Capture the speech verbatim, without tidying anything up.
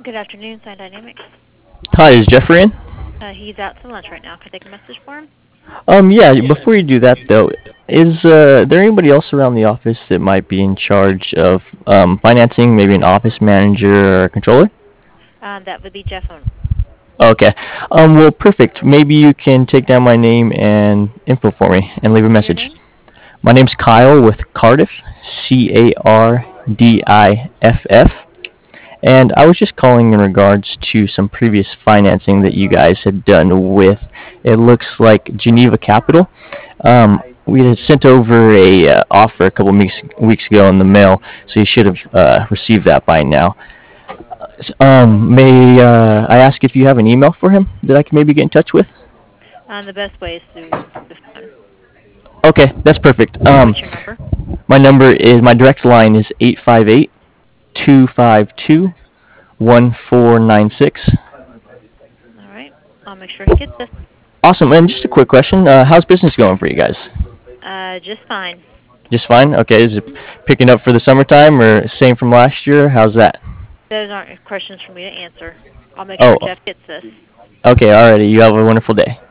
Good afternoon, Sign Dynamics. Hi, is Jeffrey in? Uh, he's out to lunch right now. Can I take a message for him? Um, yeah, before you do that though, is uh, there anybody else around the office that might be in charge of um, financing, maybe an office manager or a controller? Um, that would be Jeff Owens. Okay. Um, well, perfect. Maybe you can take down my name and info for me and leave a Your message. name? My name's Kyle with Cardiff, C A R D I F F. And I was just calling in regards to some previous financing that you guys had done with, it looks like Geneva Capital. Um, we had sent over a uh, offer a couple of weeks, weeks ago in the mail, so you should have uh, received that by now. Um, may uh, I ask if you have an email for him that I can maybe get in touch with? Um, the best way is through the phone. Okay, that's perfect. Um, What's your number? my number is my direct line is eight five eight, two five two, one four nine six. All right. I'll make sure he gets this. Awesome. And just a quick question: uh, how's business going for you guys? Uh, just fine. Just fine. Okay, is it picking up for the summertime or same from last year? How's that? Those aren't questions for me to answer. I'll make Oh, sure Jeff gets this. okay. Alrighty. You have a wonderful day.